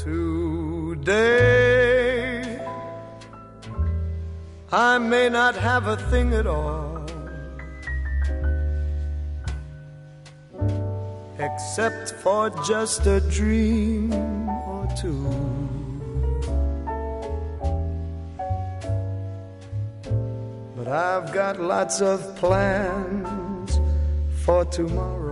Today I may not have a thing at all, except for just a dream or two. But I've got lots of plans for tomorrow.